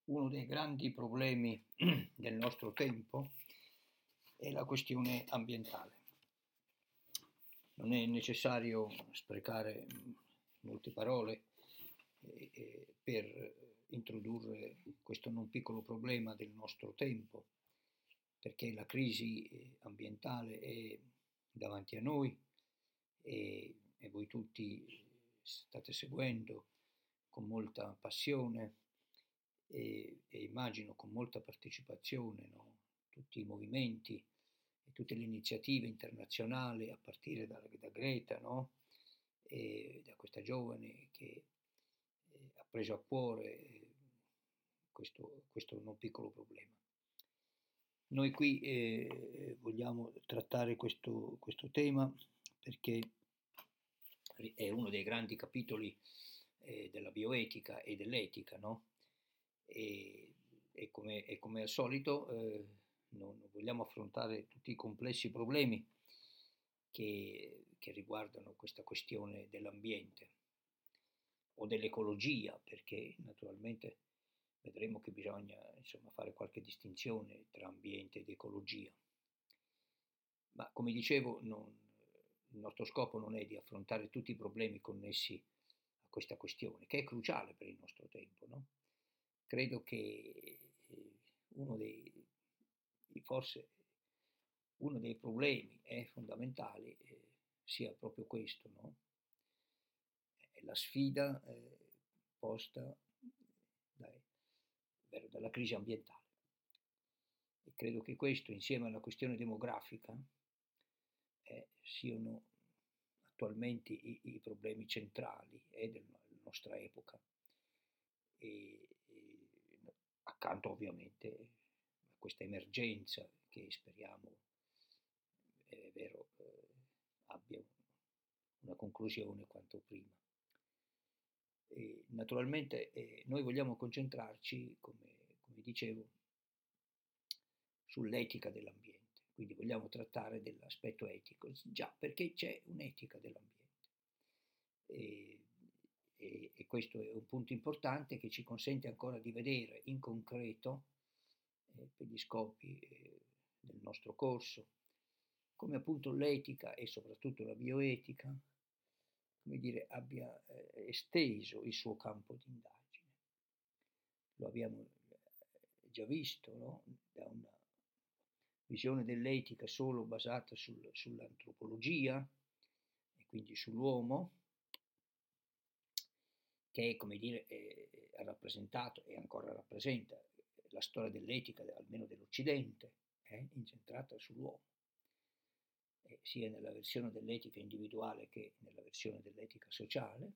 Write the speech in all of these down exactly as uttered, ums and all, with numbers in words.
Uno dei grandi problemi del nostro tempo è la questione ambientale. Non è necessario sprecare molte parole eh, eh, per introdurre questo non piccolo problema del nostro tempo, perché la crisi ambientale è davanti a noi e, e voi tutti state seguendo con molta passione e, e immagino con molta partecipazione, no? Tutti i movimenti e tutte le iniziative internazionali a partire da, da Greta, no? E da questa giovane che eh, ha preso a cuore eh, questo, questo non piccolo problema. Noi qui eh, vogliamo trattare questo, questo tema perché è uno dei grandi capitoli eh, della bioetica e dell'etica, no? E, e, come, e come al solito eh, non vogliamo affrontare tutti i complessi problemi che, che riguardano questa questione dell'ambiente o dell'ecologia, perché naturalmente vedremo che bisogna insomma, fare qualche distinzione tra ambiente ed ecologia. Ma come dicevo, non, il nostro scopo non è di affrontare tutti i problemi connessi a questa questione, che è cruciale per il nostro tempo. No? Credo che uno dei, forse uno dei problemi eh, fondamentali eh, sia proprio questo, no? La sfida eh, posta dai, dalla crisi ambientale. E credo che questo, insieme alla questione demografica, eh, siano attualmente i, i problemi centrali eh, della nostra epoca. E, e, accanto ovviamente a questa emergenza che speriamo è vero, eh, abbia una conclusione quanto prima. E naturalmente eh, noi vogliamo concentrarci, come, come dicevo, sull'etica dell'ambiente, quindi vogliamo trattare dell'aspetto etico, già perché c'è un'etica dell'ambiente. E, e, e questo è un punto importante che ci consente ancora di vedere in concreto, eh, per gli scopi eh, del nostro corso, come appunto l'etica e soprattutto la bioetica, come dire, abbia eh, esteso il suo campo di indagine. Lo abbiamo già visto, no? Da una visione dell'etica solo basata sul, sull'antropologia e quindi sull'uomo, che come dire eh, ha rappresentato e ancora rappresenta la storia dell'etica, almeno dell'Occidente, eh, incentrata sull'uomo, eh, sia nella versione dell'etica individuale che nella versione dell'etica sociale,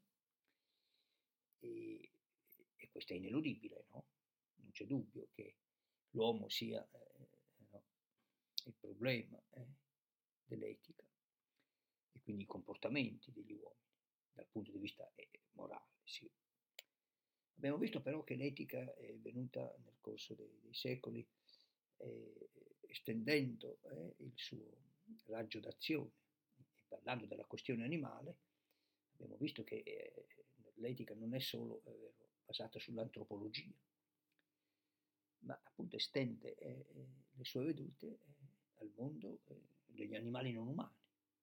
e, e questo è ineludibile, no? Non c'è dubbio che l'uomo sia eh, no, il problema eh, dell'etica e quindi i comportamenti degli uomini dal punto di vista eh, morale. Sì. Abbiamo visto però che l'etica è venuta nel corso dei, dei secoli eh, estendendo eh, il suo raggio d'azione e parlando della questione animale. Abbiamo visto che eh, l'etica non è solo eh, basata sull'antropologia, ma appunto estende eh, le sue vedute eh, al mondo eh, degli animali non umani.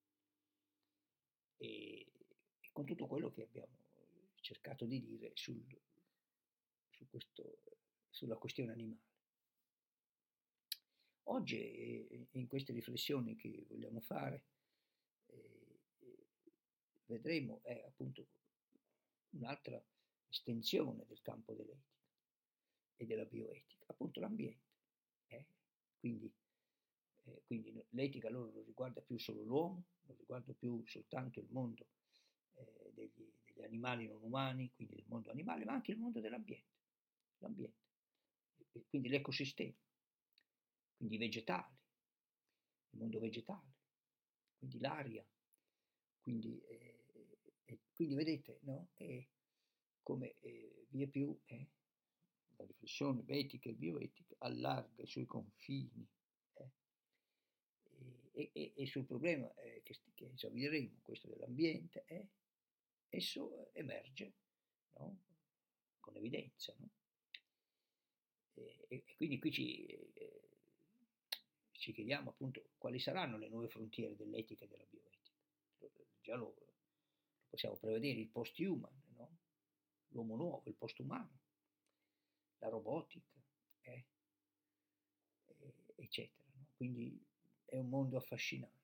E, e con tutto quello che abbiamo cercato di dire sul, su questo, sulla questione animale. Oggi eh, in queste riflessioni che vogliamo fare eh, vedremo è appunto un'altra estensione del campo dell'etica e della bioetica, appunto l'ambiente. Eh? Quindi, eh, quindi l'etica allora non riguarda più solo l'uomo, non riguarda più soltanto il mondo eh, degli, degli animali non umani, quindi il mondo animale, ma anche il mondo dell'ambiente, l'ambiente, e quindi l'ecosistema, quindi i vegetali, il mondo vegetale, quindi l'aria, quindi, eh, eh, quindi vedete, no? È come eh, via più eh, la riflessione etica e bioetica allarga i suoi confini eh, e, e, e, sul problema eh, che, che esamineremo, questo dell'ambiente, eh, esso emerge no? Con evidenza. No? E, e quindi qui ci, eh, ci chiediamo appunto quali saranno le nuove frontiere dell'etica e della bioetica. Già lo, lo possiamo prevedere, il post-human, no? L'uomo nuovo, il post-umano, la robotica, eh, eccetera. No? Quindi è un mondo affascinante,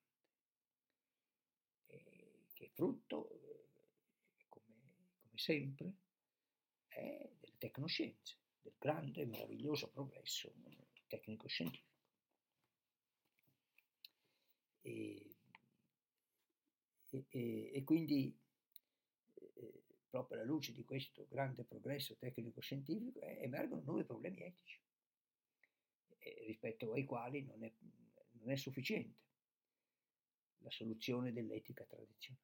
eh, che è frutto, eh, come, come sempre, è delle tecnoscienze, del grande e meraviglioso progresso tecnico-scientifico. E, e, e, e quindi eh, proprio alla luce di questo grande progresso tecnico-scientifico eh, emergono nuovi problemi etici, eh, rispetto ai quali non è, non è sufficiente la soluzione dell'etica tradizionale.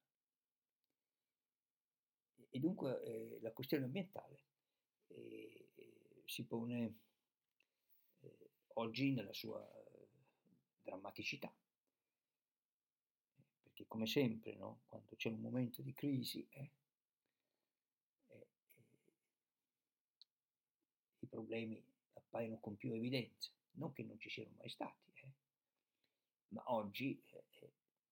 E dunque eh, la questione ambientale eh, eh, si pone eh, oggi nella sua eh, drammaticità, perché come sempre, no? Quando c'è un momento di crisi, eh, eh, eh, i problemi appaiono con più evidenza, non che non ci siano mai stati, eh, ma oggi eh,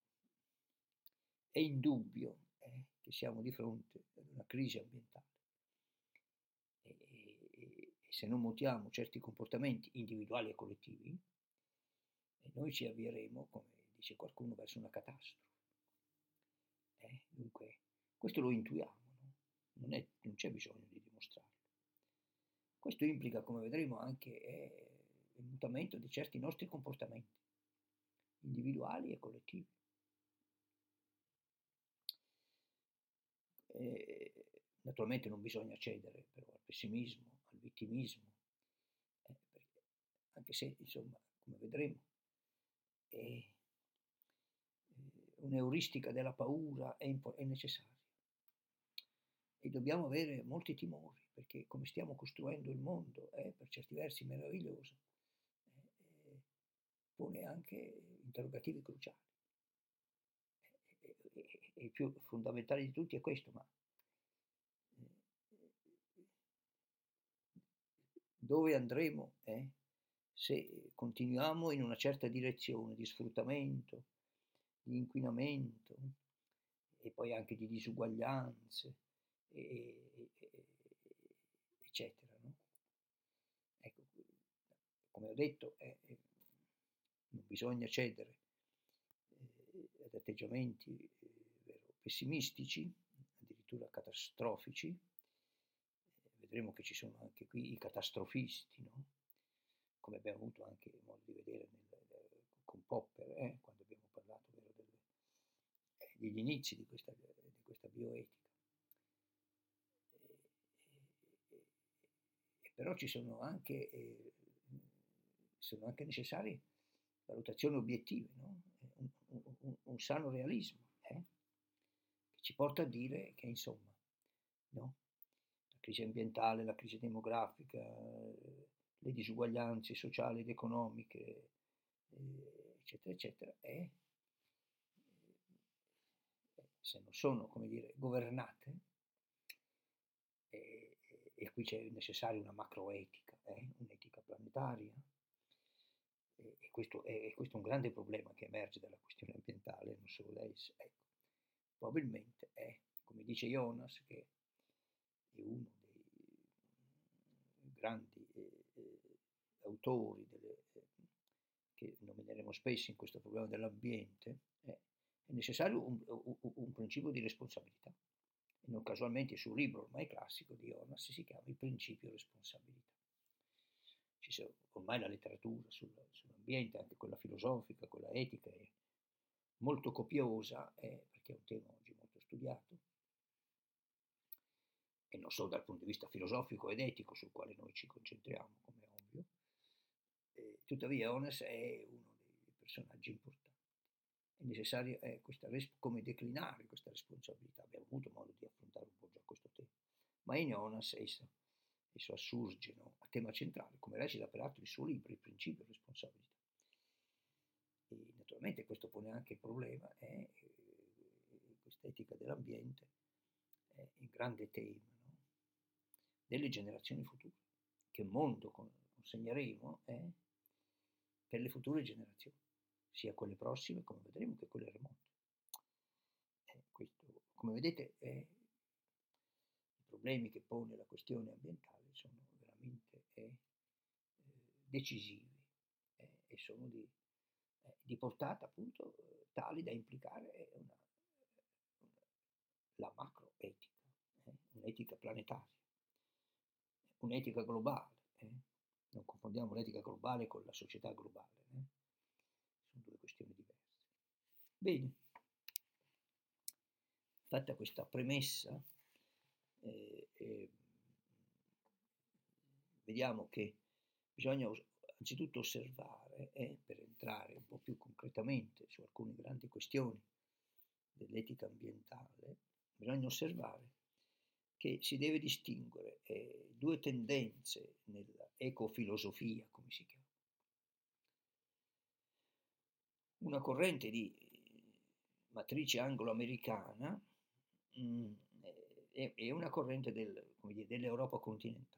è indubbio eh, che siamo di fronte ad una crisi ambientale. E, e, e se non mutiamo certi comportamenti individuali e collettivi, e noi ci avvieremo, come dice qualcuno, verso una catastrofe. Eh? Dunque, questo lo intuiamo, no? non, è, non c'è bisogno di dimostrarlo. Questo implica, come vedremo, anche eh, il mutamento di certi nostri comportamenti, individuali e collettivi. Eh, naturalmente non bisogna cedere però al pessimismo, al vittimismo, eh, perché, anche se, insomma, come vedremo, è, un'euristica della paura è, impo- è necessaria. E dobbiamo avere molti timori, perché come stiamo costruendo il mondo è per certi versi meraviglioso, eh, pone anche interrogativi cruciali. E, e, e il più fondamentale di tutti è questo, ma dove andremo eh, se continuiamo in una certa direzione di sfruttamento, di inquinamento e poi anche di disuguaglianze, e, e, eccetera. No? Ecco, come ho detto, eh, non bisogna cedere eh, ad atteggiamenti eh, vero, pessimistici, addirittura catastrofici. Vedremo che ci sono anche qui i catastrofisti, no? Come abbiamo avuto anche modo di vedere nel, con Popper, eh? Quando abbiamo parlato vero, del, eh, degli inizi di questa, di questa bioetica. E, e, e però ci sono anche, eh, sono anche necessarie valutazioni obiettive, no? un, un, un, un sano realismo, eh? che ci porta a dire che insomma, no? La crisi ambientale, la crisi demografica, le disuguaglianze sociali ed economiche, eccetera, eccetera, e se non sono, come dire, governate, e, e qui c'è necessaria una macroetica, eh, un'etica planetaria, e, e, questo è, e questo è un grande problema che emerge dalla questione ambientale, non solo lei, ecco, probabilmente è, come dice Jonas, che è uno dei grandi eh, eh, autori delle, eh, che nomineremo spesso in questo problema dell'ambiente, eh, è necessario un, un, un principio di responsabilità. E non casualmente il suo libro ormai classico di Jonas si chiama Il principio responsabilità. Ci sono, ormai la letteratura sul, sull'ambiente, anche quella filosofica, quella etica, è molto copiosa, eh, perché è un tema oggi molto studiato, e non solo dal punto di vista filosofico ed etico, sul quale noi ci concentriamo, come è ovvio. Eh, tuttavia Jonas è uno dei personaggi importanti. È necessario eh, questa, come declinare questa responsabilità. Abbiamo avuto modo di affrontare un po' già questo tema. Ma in Jonas esso, esso assurge, no, a tema centrale, come recita peraltro il suo libro, Il principio di responsabilità. E naturalmente questo pone anche il problema, eh, questa etica dell'ambiente è il grande tema, no, delle generazioni future. Che mondo con, consegneremo eh, per le future generazioni, sia quelle prossime, come vedremo, che quelle remote. Eh, questo, come vedete, eh, i problemi che pone la questione ambientale sono veramente eh, decisivi eh, e sono di, eh, di portata appunto eh, tali da implicare una, una, la macroetica, eh, un'etica planetaria, un'etica globale. Eh. Non confondiamo l'etica globale con la società globale, eh. Sono due questioni diverse. Bene, fatta questa premessa, eh, eh, vediamo che bisogna anzitutto osservare, eh, per entrare un po' più concretamente su alcune grandi questioni dell'etica ambientale, bisogna osservare che si deve distinguere eh, due tendenze nell'ecofilosofia, come si chiama. Una corrente di matrice anglo-americana mh, e, e una corrente del, come dire, dell'Europa continentale.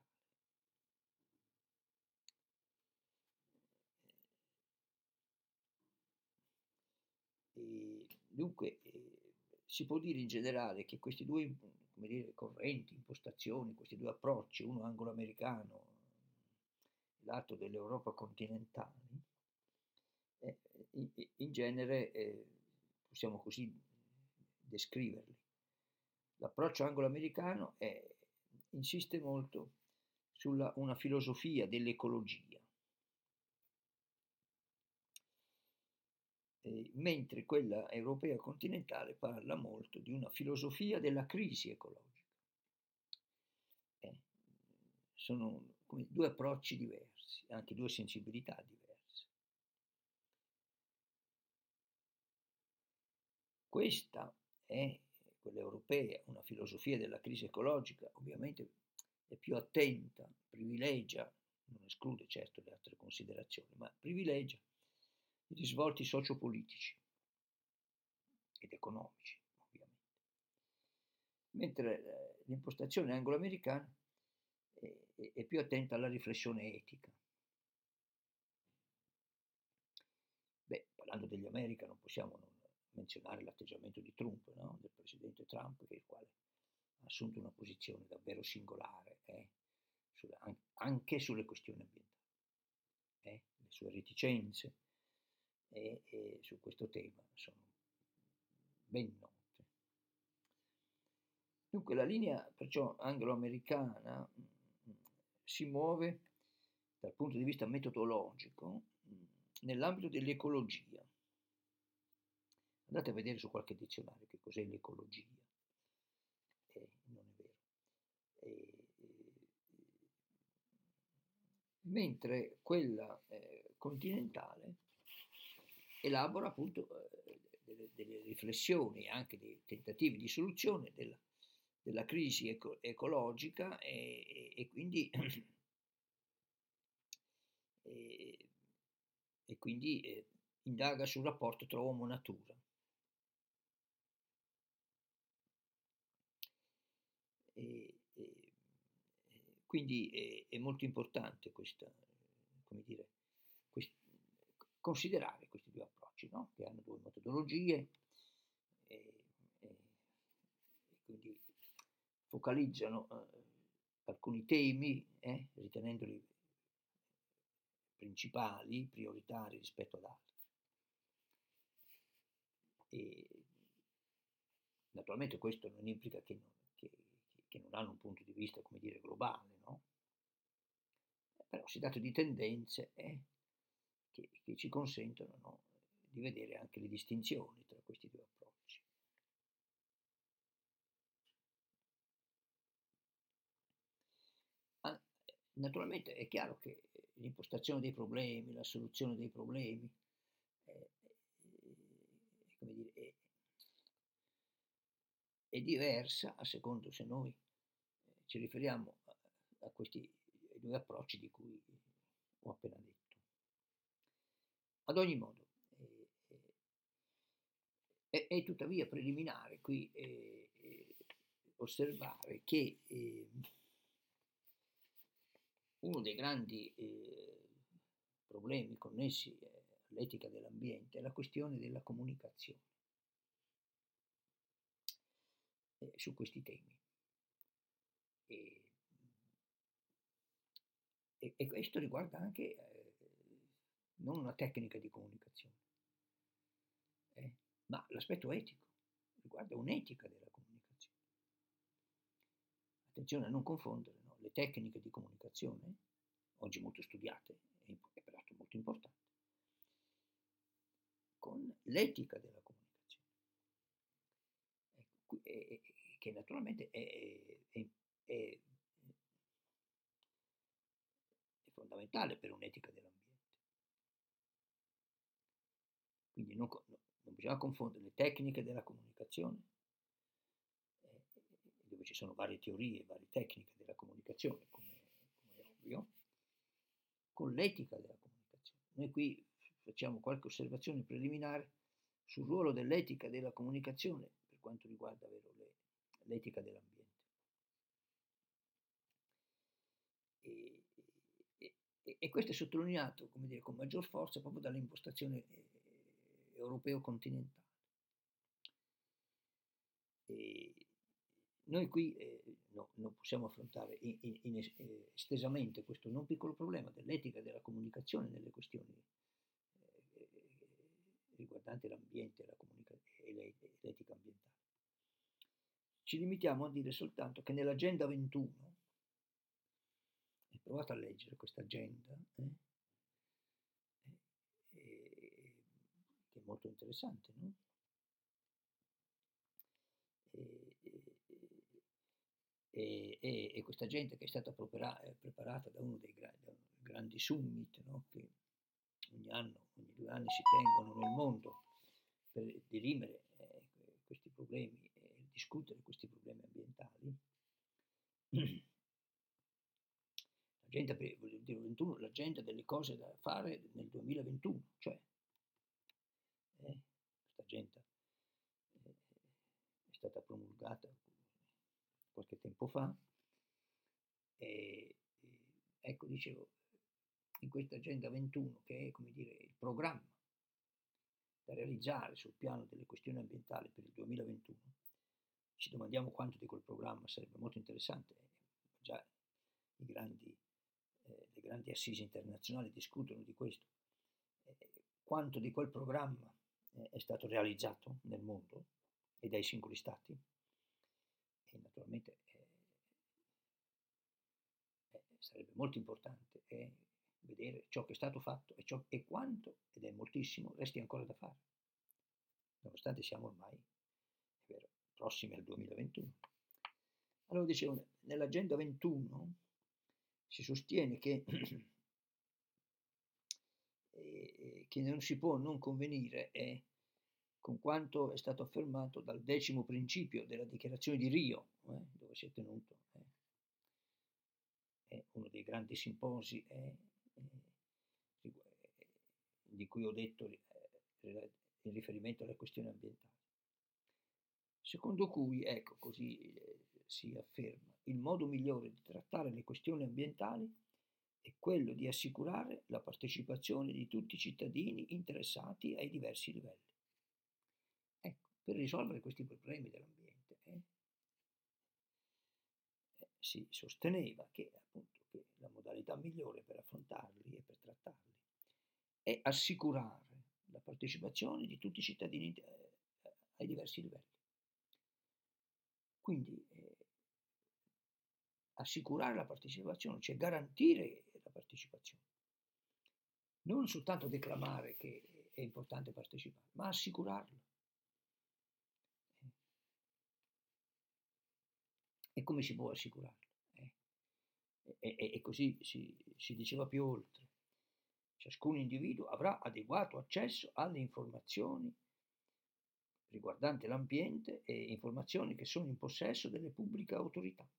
E dunque eh, si può dire in generale che questi due come dire, correnti, impostazioni, questi due approcci, uno anglo-americano e l'altro dell'Europa continentale, eh, in, in genere eh, possiamo così descriverli. L'approccio anglo-americano è, insiste molto sulla una filosofia dell'ecologia, eh, mentre quella europea continentale parla molto di una filosofia della crisi ecologica. Eh, sono come due approcci diversi, anche due sensibilità diverse. Questa è quella europea, una filosofia della crisi ecologica, ovviamente è più attenta, privilegia, non esclude certo le altre considerazioni, ma privilegia i risvolti sociopolitici ed economici, ovviamente. Mentre eh, l'impostazione anglo-americana è, è più attenta alla riflessione etica. Beh, parlando degli America non possiamo non menzionare l'atteggiamento di Trump, no? Del presidente Trump, che il quale ha assunto una posizione davvero singolare, eh? Sulla, anche sulle questioni ambientali. Eh? Le sue reticenze eh, eh, su questo tema sono ben note. Dunque la linea perciò anglo-americana mh, si muove dal punto di vista metodologico mh, nell'ambito dell'ecologia. Andate a vedere su qualche dizionario che cos'è l'ecologia. Eh, non è vero. Eh, eh, mentre quella eh, continentale elabora appunto eh, delle, delle riflessioni e anche dei tentativi di soluzione della, della crisi eco- ecologica e, e, e quindi, e, e quindi eh, indaga sul rapporto tra uomo e natura. E, e, quindi è, è molto importante questa, come dire, quest, considerare questi due approcci, no? Che hanno due metodologie e, e, e quindi focalizzano eh, alcuni temi, eh, ritenendoli principali, prioritari rispetto ad altri. E naturalmente questo non implica che non, che, che non hanno un punto di vista, come dire, globale, no? Però si tratta di tendenze eh, che, che ci consentono, no, di vedere anche le distinzioni tra questi due approcci. Ah, naturalmente è chiaro che l'impostazione dei problemi, la soluzione dei problemi, eh, eh, come dire, è, è diversa a secondo se noi ci riferiamo a, a questi due approcci di cui ho appena detto. Ad ogni modo, eh, eh, è, è tuttavia preliminare qui eh, eh, osservare che eh, uno dei grandi eh, problemi connessi eh, all'etica dell'ambiente è la questione della comunicazione eh, su questi temi. E, e, e questo riguarda anche eh, non una tecnica di comunicazione, eh, ma l'aspetto etico, riguarda un'etica della comunicazione. Attenzione a non confondere, no, le tecniche di comunicazione, oggi molto studiate e, e peraltro molto importanti, con l'etica della comunicazione, ecco, e, e, che naturalmente è, è, è, è fondamentale per un'etica dell'ambiente. Quindi non, non bisogna confondere le tecniche della comunicazione, eh, dove ci sono varie teorie, varie tecniche della comunicazione, come, come è ovvio, con l'etica della comunicazione. Noi qui facciamo qualche osservazione preliminare sul ruolo dell'etica della comunicazione per quanto riguarda vero, le, l'etica dell'ambiente. E, e, e questo è sottolineato, come dire, con maggior forza proprio dall'impostazione eh, europeo-continentale. E noi qui eh, no, non possiamo affrontare in, in, in, eh, estesamente questo non piccolo problema dell'etica della comunicazione nelle questioni eh, riguardanti l'ambiente la comunica- e l'etica ambientale. Ci limitiamo a dire soltanto che nell'Agenda ventuno, e provate a leggere questa agenda, eh, eh, che è molto interessante, no? E, e, e, e questa gente che è stata prepara, preparata da uno dei grandi, da grandi summit, no? Che ogni anno, ogni due anni si tengono nel mondo per dirimere eh, questi problemi e discutere questi problemi ambientali. L'agenda, per, voglio dire, ventuno, l'agenda delle cose da fare nel duemilaventuno, cioè eh, questa agenda eh, è stata promulgata qualche tempo fa e, e ecco, dicevo, in questa agenda ventuno, che è, come dire, il programma da realizzare sul piano delle questioni ambientali per il duemilaventuno, ci domandiamo quanto di quel programma sarebbe molto interessante. Già i grandi, eh, le grandi assise internazionali discutono di questo. Eh, quanto di quel programma eh, è stato realizzato nel mondo e dai singoli stati? E naturalmente eh, eh, sarebbe molto importante eh, vedere ciò che è stato fatto e, ciò, e quanto, ed è moltissimo, resti ancora da fare, nonostante siamo ormai, è vero, prossimi al duemilaventuno. Allora dicevo, nell'agenda ventuno si sostiene che, eh, che non si può non convenire eh, con quanto è stato affermato dal decimo principio della dichiarazione di Rio, eh, dove si è tenuto eh, è uno dei grandi simposi eh, eh, di cui ho detto eh, in riferimento alle questioni ambientali, secondo cui, ecco, così eh, si afferma, il modo migliore di trattare le questioni ambientali è quello di assicurare la partecipazione di tutti i cittadini interessati ai diversi livelli. Ecco, per risolvere questi problemi dell'ambiente eh, eh, si sosteneva che, appunto, che la modalità migliore per affrontarli e per trattarli è assicurare la partecipazione di tutti i cittadini eh, ai diversi livelli. Quindi eh, assicurare la partecipazione, cioè garantire la partecipazione. Non soltanto declamare che è importante partecipare, ma assicurarla. E come si può assicurarla? Eh? E, e, e così si, si diceva più oltre. Ciascun individuo avrà adeguato accesso alle informazioni riguardanti l'ambiente e informazioni che sono in possesso delle pubbliche autorità.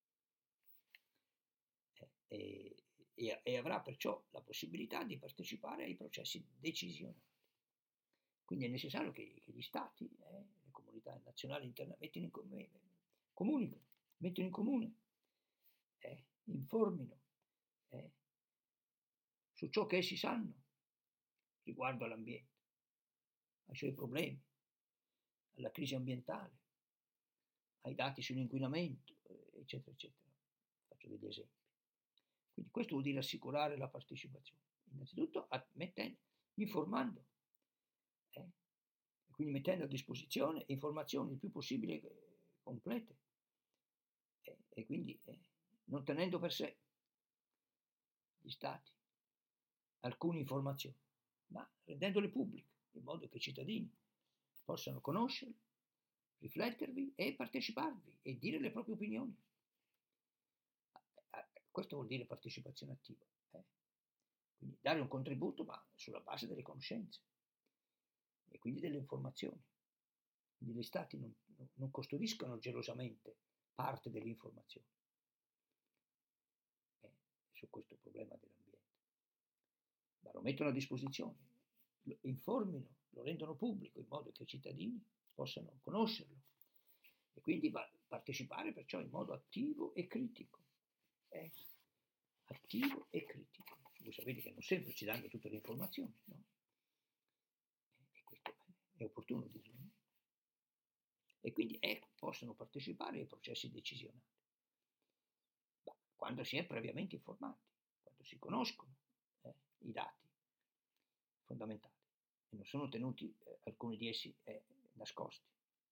E, e, e avrà perciò la possibilità di partecipare ai processi decisionali. Quindi è necessario che, che gli stati, eh, le comunità nazionali e internazionali mettano in comune, comunicano, mettono in comune, eh, informino eh, su ciò che essi sanno riguardo all'ambiente, ai suoi problemi, alla crisi ambientale, ai dati sull'inquinamento, eccetera, eccetera. Faccio degli esempi. Quindi questo vuol dire assicurare la partecipazione. Innanzitutto mettendo, informando, eh? E quindi mettendo a disposizione informazioni il più possibile complete, eh? E quindi eh, non tenendo per sé gli stati alcune informazioni, ma rendendole pubbliche, in modo che i cittadini possano conoscerle, riflettervi e parteciparvi e dire le proprie opinioni. Questo vuol dire partecipazione attiva. Eh? Quindi dare un contributo, ma sulla base delle conoscenze e quindi delle informazioni. Quindi gli stati non, non custodiscono gelosamente parte delle informazioni eh, su questo problema dell'ambiente, ma lo mettono a disposizione, lo informino, lo rendono pubblico in modo che i cittadini possano conoscerlo e quindi va, partecipare perciò in modo attivo e critico. Eh? Attivo e critico. Voi sapete che non sempre ci danno tutte le informazioni, no? E questo è opportuno dirlo, no? E quindi ecco, possono partecipare ai processi decisionali. Ma quando si è previamente informati, quando si conoscono eh, i dati fondamentali e non sono tenuti eh, alcuni di essi eh, nascosti.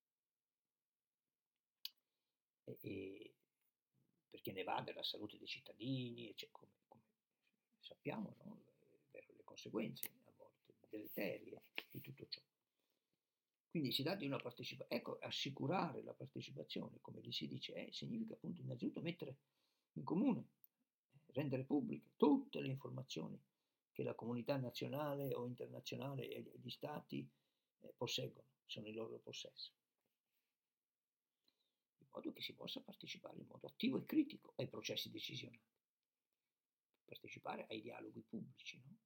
E, e, perché ne va della salute dei cittadini, e cioè, come, come sappiamo, no? le, le conseguenze a volte deleterie di tutto ciò. Quindi si dà di una partecipazione, ecco, assicurare la partecipazione, come gli si dice, eh, significa appunto innanzitutto mettere in comune, eh, rendere pubbliche tutte le informazioni che la comunità nazionale o internazionale e gli stati eh, posseggono, sono in loro possesso, in modo che si possa partecipare in modo attivo e critico ai processi decisionali, partecipare ai dialoghi pubblici, no?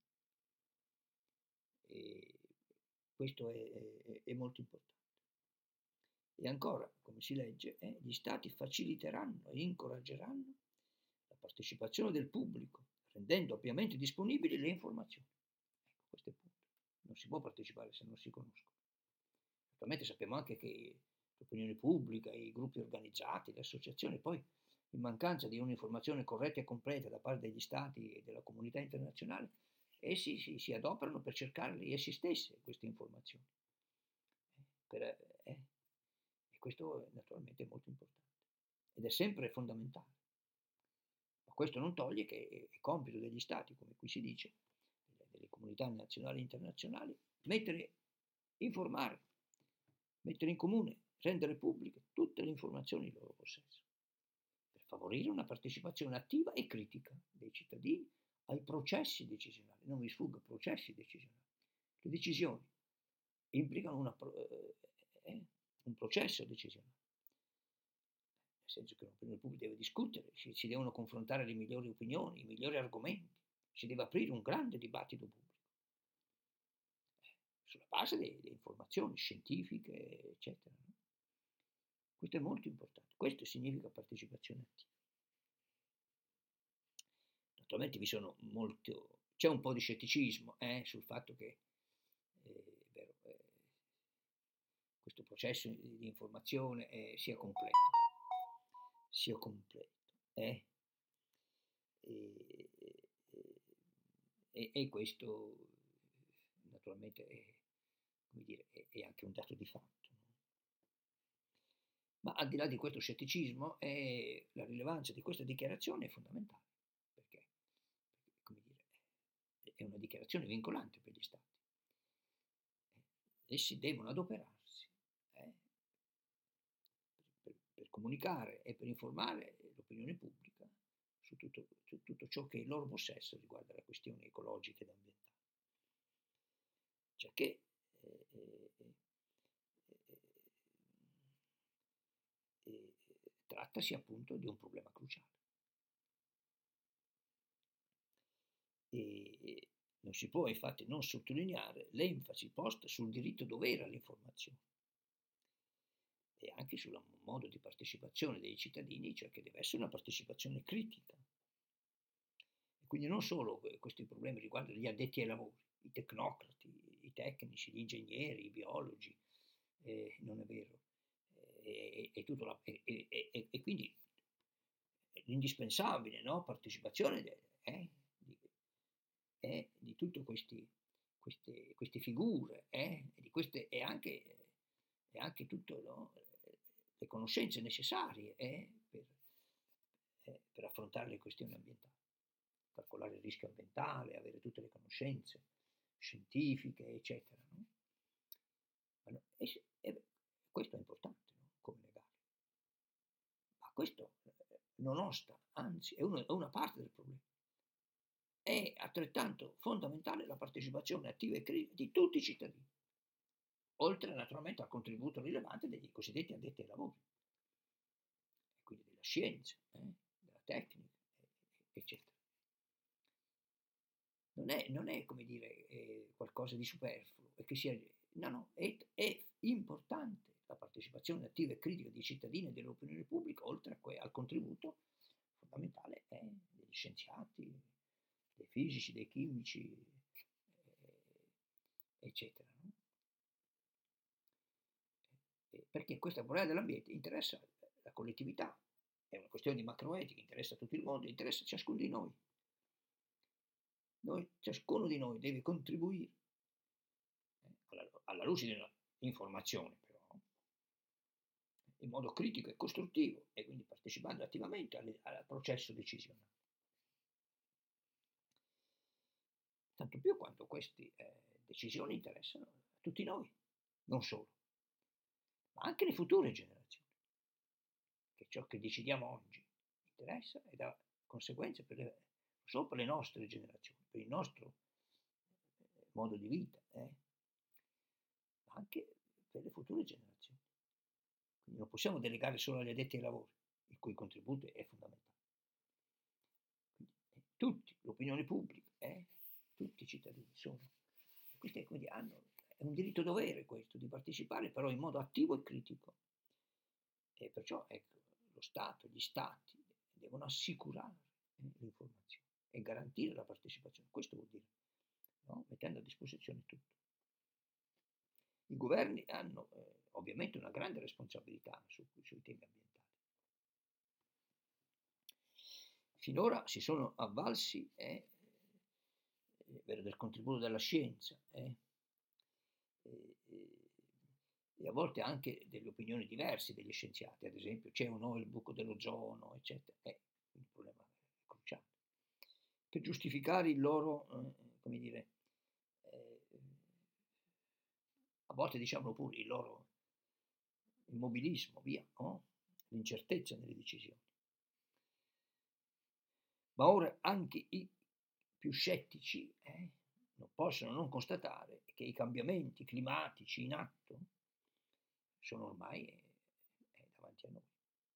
E questo è, è, è molto importante. E ancora, come si legge, eh, gli stati faciliteranno e incoraggeranno la partecipazione del pubblico, rendendo ovviamente disponibili le informazioni. Ecco, questo è il punto. Non si può partecipare se non si conoscono. Naturalmente sappiamo anche che l'opinione pubblica, i gruppi organizzati, le associazioni, poi in mancanza di un'informazione corretta e completa da parte degli stati e della comunità internazionale, essi si, si adoperano per cercarle essi stessi queste informazioni. Per, eh, e questo naturalmente è molto importante ed è sempre fondamentale. Ma questo non toglie che è compito degli stati, come qui si dice, delle comunità nazionali e internazionali, mettere, informare, mettere in comune, rendere pubbliche tutte le informazioni in loro possesso, per favorire una partecipazione attiva e critica dei cittadini ai processi decisionali. Non vi sfugga, processi decisionali. Le decisioni implicano una, eh, un processo decisionale, nel senso che l'opinione pubblica deve discutere, si, si devono confrontare le migliori opinioni, i migliori argomenti, si deve aprire un grande dibattito pubblico eh, sulla base delle, delle informazioni scientifiche, eccetera. No? Questo è molto importante, questo significa partecipazione attiva. Naturalmente vi sono molto, c'è un po' di scetticismo eh, sul fatto che eh, vero, eh, questo processo di informazione eh, sia completo, sia completo, eh? e, e, e questo naturalmente è, come dire, è, è anche un dato di fatto. No? Ma al di là di questo scetticismo, è, la rilevanza di questa dichiarazione è fondamentale, perché, perché come dire, è una dichiarazione vincolante per gli Stati. Essi devono adoperarsi eh, per, per, per comunicare e per informare l'opinione pubblica su tutto, su tutto ciò che è il loro possesso riguarda le questioni ecologiche ed ambientali. Cioè che eh, eh, eh, eh, trattasi appunto di un problema cruciale. E non si può infatti non sottolineare l'enfasi posta sul diritto dovere all'informazione e anche sul modo di partecipazione dei cittadini, cioè che deve essere una partecipazione critica Quindi non solo questi problemi riguardano gli addetti ai lavori, i tecnocrati, i tecnici, gli ingegneri, i biologi, eh, non è vero, e, e, tutto la, e, e, e quindi l'indispensabile, no, partecipazione de, eh, di, eh, di tutte questi, queste, queste figure eh, e, di queste, e, anche, e anche tutte, no, le conoscenze necessarie eh, per, eh, per affrontare le questioni ambientali, calcolare il rischio ambientale, avere tutte le conoscenze scientifiche, eccetera. No? Ma, e, e, questo è importante, no? Come legare. Ma questo eh, non osta, anzi è, uno, è una parte del problema. È altrettanto fondamentale la partecipazione attiva e critica di tutti i cittadini, oltre naturalmente al contributo rilevante degli cosiddetti addetti ai lavori, e quindi della scienza, eh, della tecnica, eccetera. Non è, non è come dire eh, qualcosa di superfluo, e che sia, no, no, è, è importante la partecipazione attiva e critica dei cittadini e dell'opinione pubblica, oltre a que- al contributo fondamentale eh, degli scienziati, dei fisici, dei chimici, eh, eccetera. No? Eh, perché questo problema dell'ambiente interessa la collettività, è una questione di macroetica, interessa tutto il mondo, interessa ciascuno di noi. Noi, ciascuno di noi deve contribuire eh, alla, alla luce dell'informazione, però, in modo critico e costruttivo, e quindi partecipando attivamente al, al processo decisionale. Tanto più quanto queste eh, decisioni interessano a tutti noi, non solo, ma anche le future generazioni, che ciò che decidiamo oggi interessa ed ha conseguenze per le, non solo per le nostre generazioni, per il nostro eh, modo di vita, eh, ma anche per le future generazioni. Quindi non possiamo delegare solo agli addetti ai lavori, il cui contributo è fondamentale. Quindi, eh, tutti, l'opinione pubblica, eh, tutti i cittadini sono. Questi quindi hanno, è un diritto dovere questo, di partecipare però in modo attivo e critico. E perciò ecco, lo Stato, gli Stati devono assicurare eh, l'informazione e garantire la partecipazione. Questo vuol dire, no? Mettendo a disposizione tutto. I governi hanno eh, ovviamente una grande responsabilità su, sui temi ambientali. Finora si sono avvalsi eh, eh, del contributo della scienza eh, eh, e a volte anche delle opinioni diverse degli scienziati, ad esempio c'è o no il buco dell'ozono, eccetera, è un problema cruciale. Per giustificare il loro, eh, come dire, eh, a volte diciamo pure il loro immobilismo, via, no? L'incertezza nelle decisioni. Ma ora anche i più scettici eh, non possono non constatare che i cambiamenti climatici in atto sono ormai eh, davanti a noi.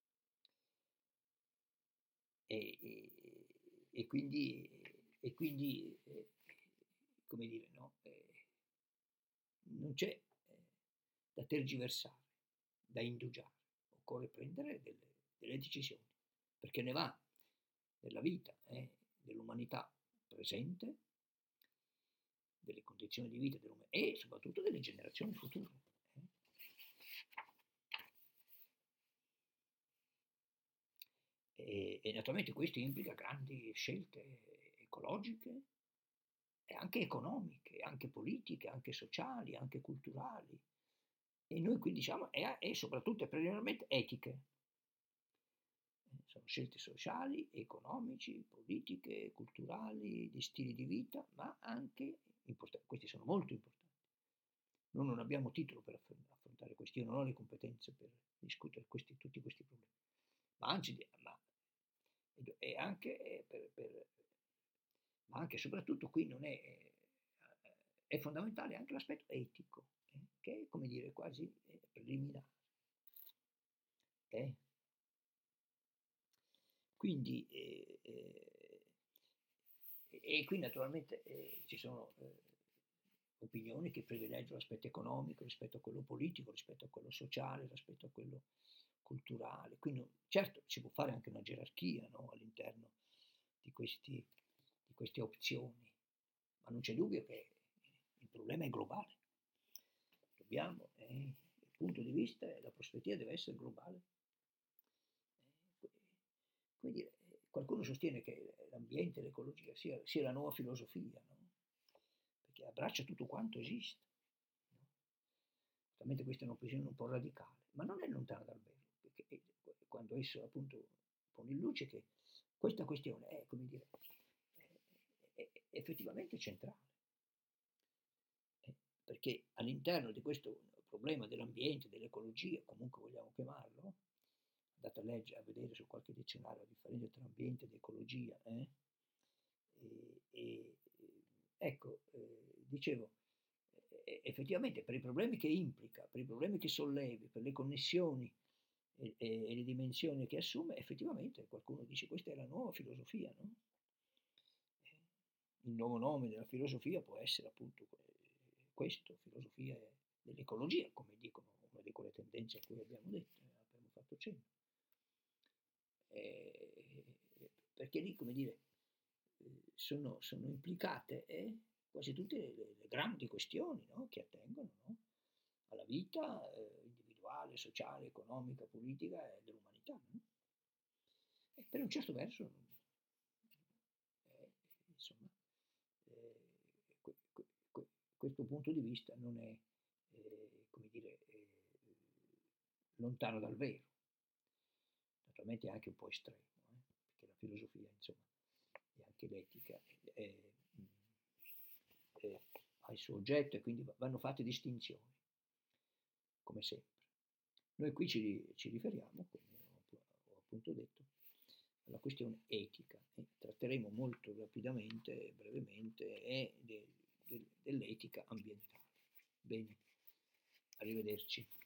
E, e, e quindi, e quindi eh, come dire, no? Eh, non c'è eh, da tergiversare, da indugiare, occorre prendere delle, delle decisioni, perché ne va della vita eh, dell'umanità presente, delle condizioni di vita dell'umanità e soprattutto delle generazioni future. Eh. E, e naturalmente questo implica grandi scelte ecologiche e anche economiche, anche politiche, anche sociali, anche culturali. E noi qui diciamo, e, e soprattutto e preliminarmente etiche. Sono scelte sociali, economici, politiche, culturali, di stili di vita, ma anche importanti. Questi sono molto importanti. Noi non abbiamo titolo per affrontare questi, io non ho le competenze per discutere questi, tutti questi problemi, ma anzi, ma, e anche, per, per, ma anche e soprattutto qui non è, è fondamentale anche l'aspetto etico, eh, che è come dire quasi eh, preliminare. Eh? Quindi, eh, eh, e qui naturalmente eh, ci sono eh, opinioni che privilegiano l'aspetto economico rispetto a quello politico, rispetto a quello sociale, rispetto a quello culturale. Quindi certo si può fare anche una gerarchia no, all'interno di questi, queste opzioni, ma non c'è dubbio che il problema è globale. Dobbiamo, eh, il punto di vista e la prospettiva deve essere globale. Eh, come dire, qualcuno sostiene che l'ambiente, l'ecologia sia, sia la nuova filosofia, no? Perché abbraccia tutto quanto esiste. No? Certamente questa è un'opinione un po' radicale, ma non è lontana dal vero, perché quando esso appunto pone in luce che questa questione è, come dire, è, è, è effettivamente centrale, eh, perché all'interno di questo problema dell'ambiente, dell'ecologia, comunque vogliamo chiamarlo, andate a leggere, a vedere su qualche dizionario la differenza tra ambiente ed ecologia, eh? e, e, ecco, eh, dicevo, eh, effettivamente per i problemi che implica, per i problemi che sollevi, per le connessioni e, e, e le dimensioni che assume, effettivamente qualcuno dice questa è la nuova filosofia, no? Il nuovo nome della filosofia può essere appunto questo, filosofia dell'ecologia, come dicono, una di quelle tendenze a cui abbiamo detto, abbiamo fatto cenno. Eh, perché lì, come dire, sono, sono implicate eh, quasi tutte le, le grandi questioni, no? Che attengono, no? Alla vita eh, individuale, sociale, economica, politica dell'umanità. No? E per un certo verso, eh, insomma, eh, que, que, que, questo punto di vista non è, eh, come dire, eh, lontano dal vero. Naturalmente è anche un po' estremo, eh? Perché la filosofia, insomma, e anche l'etica è, è, è, ha il suo oggetto e quindi vanno fatte distinzioni, come sempre. Noi qui ci, ci riferiamo, come ho, ho appunto detto, alla questione etica e tratteremo molto rapidamente, brevemente, e de, de, dell'etica ambientale. Bene, arrivederci.